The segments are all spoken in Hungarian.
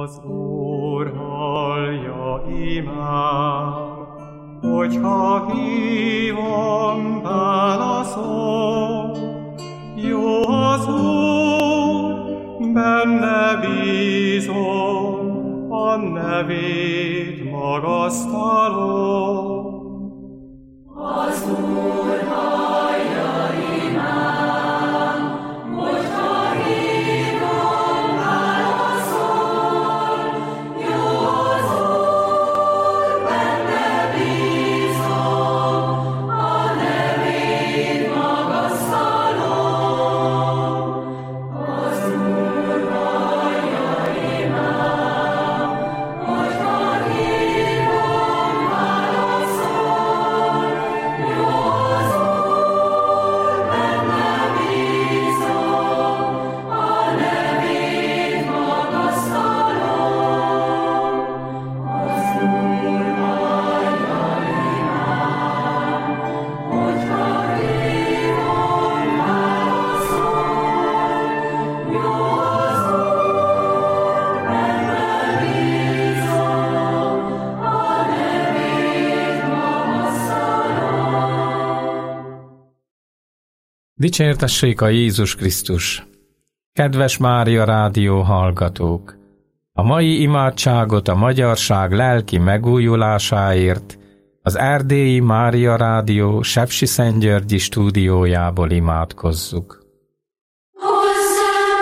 Az Úr hallja imám, hogyha hívom, válaszol. Jó az Úr, benne bízom, a nevét magasztalom. Az Úr hallja imám, hogyha hívom, válaszol. Jó az Úr, benne bízom, a nevét magasztalom. Az Úr hallja imám, hogyha hívom, válaszol. Jó az Úr, benne bízom, a nevét magasztalom. Az Úr hallja imám, hogyha hívom, válaszol. Jó az Úr, benne bízom, a nevét magasztalom. Dicsértessék a Jézus Krisztus! Kedves Mária Rádió hallgatók! A mai imádságot a magyarság lelki megújulásáért az Erdélyi Mária Rádió Sepsiszentgyörgyi stúdiójából imádkozzuk. Hozzám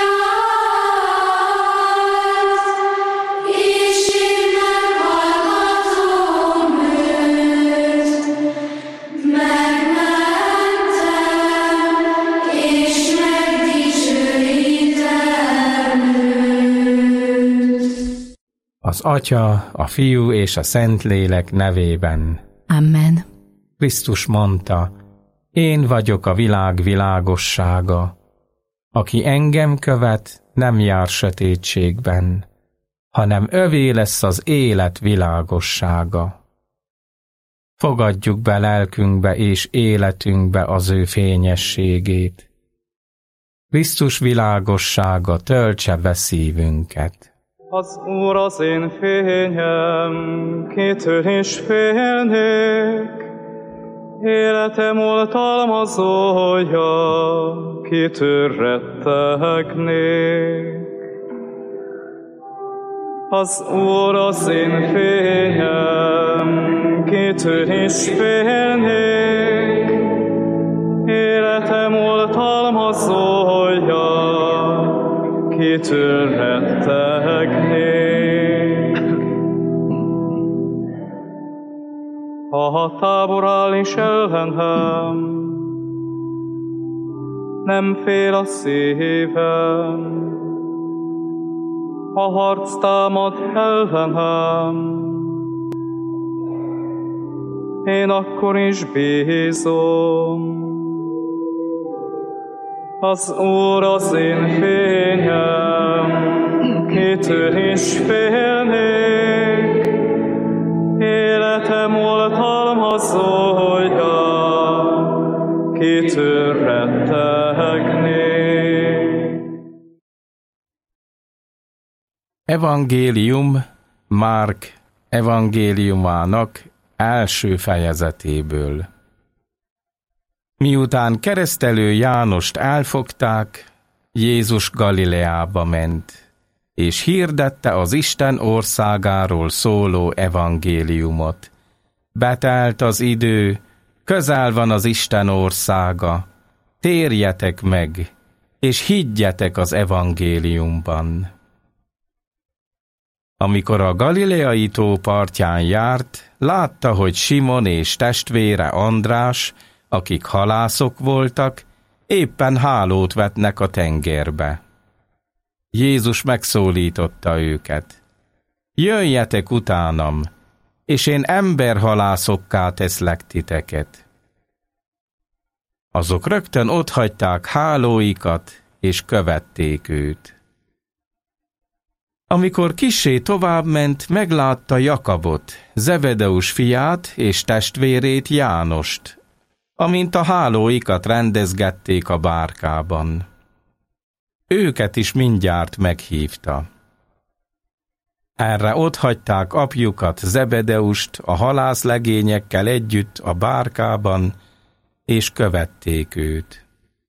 kiállt, és én meghallgatom őt. Megmentem, és megdicsőítem őt. Az Atya, a Fiú és a Szentlélek nevében. Amen. Krisztus mondta, én vagyok a világ világossága. Aki engem követ, nem jár sötétségben, hanem övé lesz az élet világossága. Fogadjuk be lelkünkbe és életünkbe az ő fényességét. Krisztus világossága töltse be szívünket. Az Úr az én fényem, kitől is félnék. Életem oltalmazója, kitől rettegnék. Az Úr az én fényem, kitől is félnék. Életem oltalmazója, kitől rettegnék. Ha tábor áll is ellenem, nem fél a szívem. Ha harc támad ellenem, én akkor is bízom. Az Úr az én fényem, kitől is félnék. Életem oltalmazója, kitől rettegnék. Evangélium Márk evangéliumának első fejezetéből. Miután keresztelő Jánost elfogták, Jézus Galileába ment, és hirdette az Isten országáról szóló evangéliumot. Betelt az idő, közel van az Isten országa, térjetek meg, és higgyetek az evangéliumban. Amikor a Galileai tó partján járt, látta, hogy Simon és testvére András, akik halászok voltak, éppen hálót vetnek a tengerbe. Jézus megszólította őket. Jöjjetek utánam, és én emberhalászokká teszlek titeket. Azok rögtön otthagyták hálóikat, és követték őt. Amikor kissé továbbment, meglátta Jakabot, Zebedeus fiát és testvérét Jánost, amint a hálóikat rendezgették a bárkában. Őket is mindjárt meghívta. Erre otthagyták apjukat, Zebedeust a halászlegényekkel együtt a bárkában, és követték őt.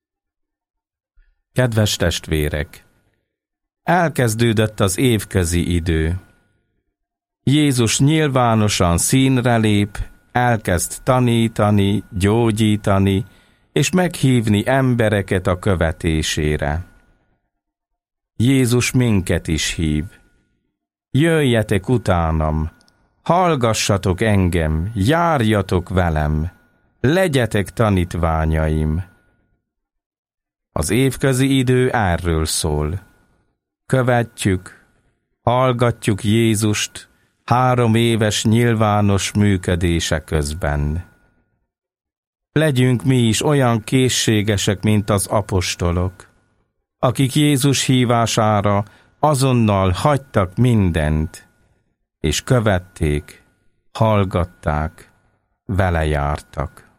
Kedves testvérek! Elkezdődött az évközi idő. Jézus nyilvánosan színre lép, elkezd tanítani, gyógyítani, és meghívni embereket a követésére. Jézus minket is hív. Jöjjetek utánam, hallgassatok engem, járjatok velem, legyetek tanítványaim. Az évközi idő erről szól. Követjük, hallgatjuk Jézust 3 éves nyilvános működése közben. Legyünk mi is olyan készségesek, mint az apostolok, akik Jézus hívására azonnal hagytak mindent, és követték, hallgatták, vele jártak.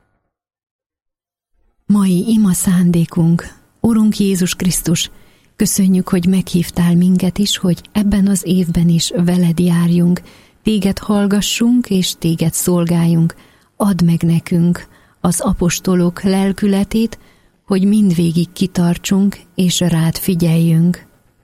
Mai ima szándékunk, Urunk Jézus Krisztus, köszönjük, hogy meghívtál minket is, hogy ebben az évben is veled járjunk, téged hallgassunk és téged szolgáljunk. Add meg nekünk az apostolok lelkületét, hogy mindvégig kitartsunk és rád figyeljünk.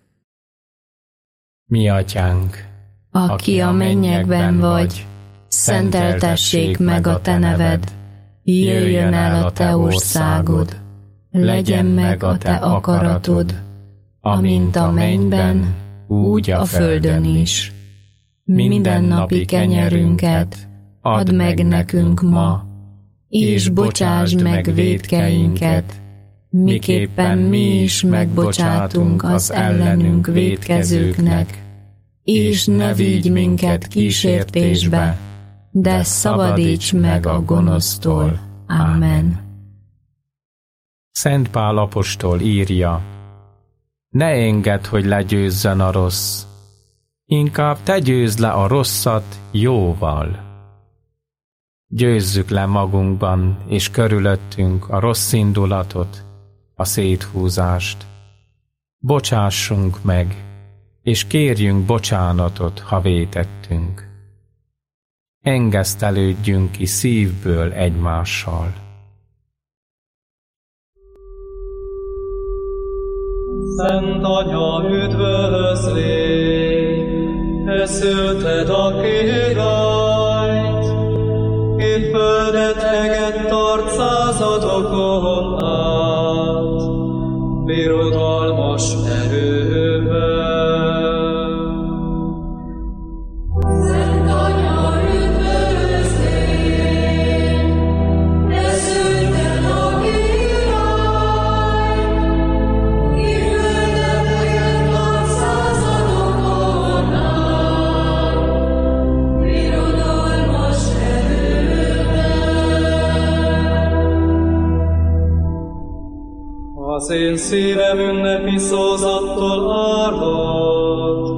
Mi atyánk, aki a mennyekben vagy, szenteltessék meg a te neved, jöjjön el a te országod, legyen meg a te akaratod, amint a mennyben, úgy a földön is. Mindennapi kenyerünket add meg nekünk ma, és bocsásd meg vétkeinket, miképpen mi is megbocsátunk az ellenünk vétkezőknek, és ne vigy minket kísértésbe, de szabadíts meg a gonosztól. Amen. Szent Pál apostol írja: ne engedd, hogy legyőzzön a rossz, inkább te győzd le a rosszat jóval. Győzzük le magunkban és körülöttünk a rossz indulatot, a széthúzást. Bocsássunk meg, és kérjünk bocsánatot, ha vétettünk. Engesztelődjünk ki szívből egymással. Szent Anya, üdvözlégy, te szülted a királlyt, ki földet egett tart századokon át, birodalmas erővel. Szent Anya, üdvözlégy, te szülted a királlyt, ki földet egett tart századokon át, birodalmas Az én szívem ünnepi szózattól árvad,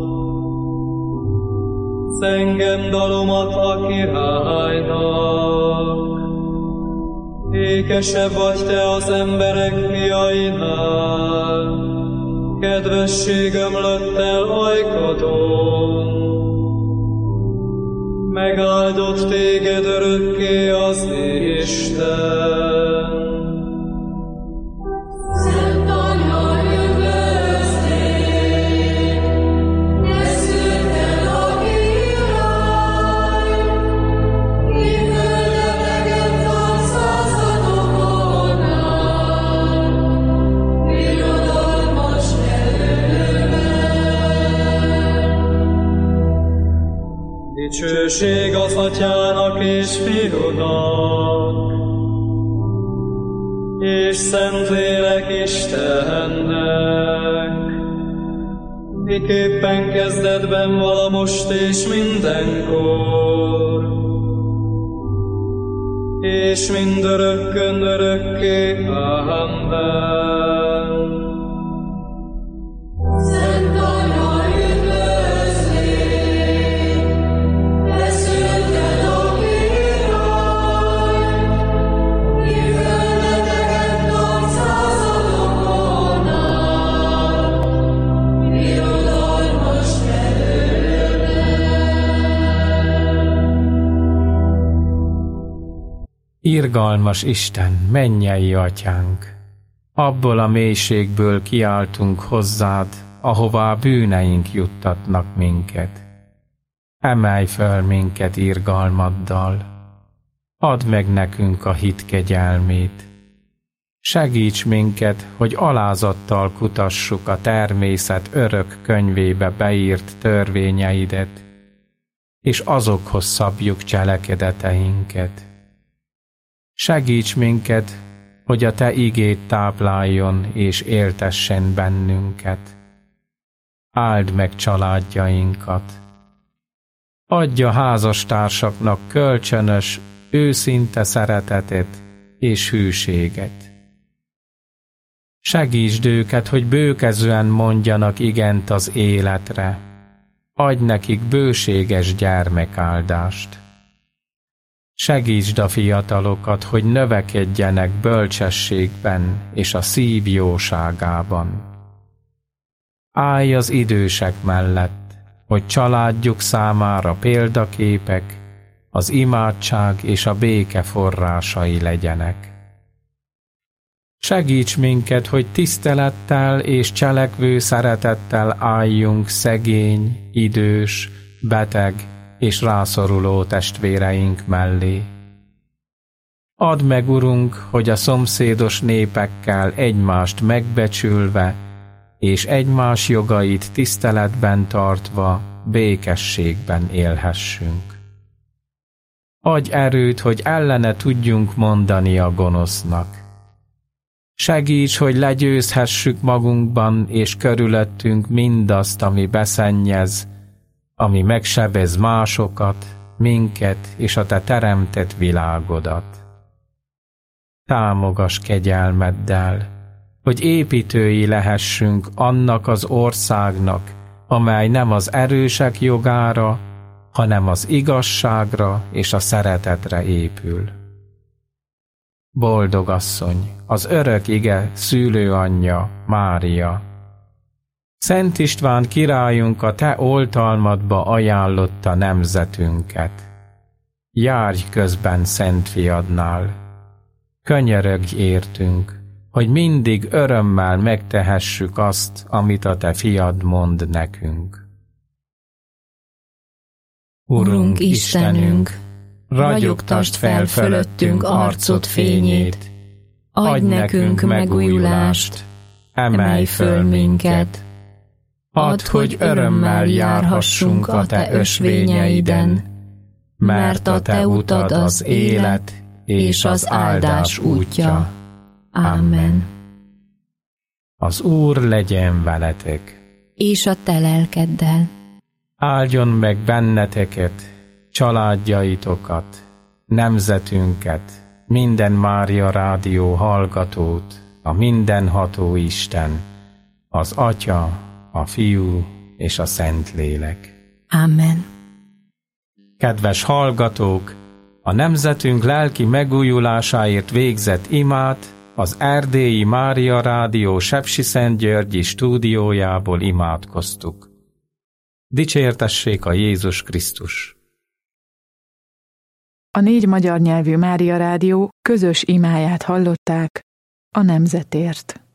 zengem dalomat a királynak. Ékesebb vagy te az emberek fiainál, kedvesség ömlött el ajkadon. Megáldott téged örökké az Isten. Szent Anya, üdvözlégy, te szülted a királlyt, ki földet egett tart századokon át, birodalmas erővel. Dicsőség az Atyának és Fiúnak, és Szentlélek Istennek, miképpen kezdetben vala most és mindenkor, és mindörökkön örökké. Amen. Szent Anya, üdvözlégy, te szülted a királlyt, ki földet egett tart századokon át, birodalmas erővel. Irgalmas Isten, mennyei Atyánk, abból a mélységből kiáltunk hozzád, ahová bűneink juttatnak minket. Emelj föl minket irgalmaddal, add meg nekünk a hit kegyelmét. Segíts minket, hogy alázattal kutassuk a természet örök könyvébe beírt törvényeidet, és azokhoz szabjuk cselekedeteinket. Segíts minket, hogy a Te igéd tápláljon és éltessen bennünket. Áld meg családjainkat. Adj a házastársaknak kölcsönös, őszinte szeretetet és hűséget. Segítsd őket, hogy bőkezően mondjanak igent az életre. Adj nekik bőséges gyermekáldást. Segítsd a fiatalokat, hogy növekedjenek bölcsességben és a szív jóságában. Állj az idősek mellett, hogy családjuk számára példaképek, az imádság és a béke forrásai legyenek. Segíts minket, hogy tisztelettel és cselekvő szeretettel álljunk szegény, idős, beteg és rászoruló testvéreink mellé. Add meg, Urunk, hogy a szomszédos népekkel egymást megbecsülve és egymás jogait tiszteletben tartva békességben élhessünk. Adj erőt, hogy ellene tudjunk mondani a gonosznak. Segíts, hogy legyőzhessük magunkban és körülöttünk mindazt, ami beszennyez, ami megsebez másokat, minket és a Te teremtett világodat. Támogass kegyelmeddel, hogy építői lehessünk annak az országnak, amely nem az erősek jogára, hanem az igazságra és a szeretetre épül. Boldog asszony, az örök ige szülőanyja, Mária! Szent István királyunk a Te oltalmadba ajánlotta nemzetünket. Járj közben Szent Fiadnál! Könyörögj értünk, hogy mindig örömmel megtehessük azt, amit a Te Fiad mond nekünk. Urunk Istenünk, ragyogtasd fel fölöttünk arcod fényét, adj nekünk megújulást, emelj föl minket, add, hogy örömmel járhassunk a Te ösvényeiden, mert a Te utad az élet és az áldás útja. Amen. Az Úr legyen veletek, És a Te lelkeddel. áldjon meg benneteket, családjaitokat, nemzetünket, minden Mária Rádió hallgatót, a mindenható Isten, az Atya, a Fiú és a Szentlélek. Amen. Kedves hallgatók, a nemzetünk lelki megújulásáért végzett imát az Erdélyi Mária Rádió Sepsiszentgyörgyi stúdiójából imádkoztuk. Dicsértessék a Jézus Krisztus! A 4 magyar nyelvű Mária Rádió közös imáját hallották a nemzetért.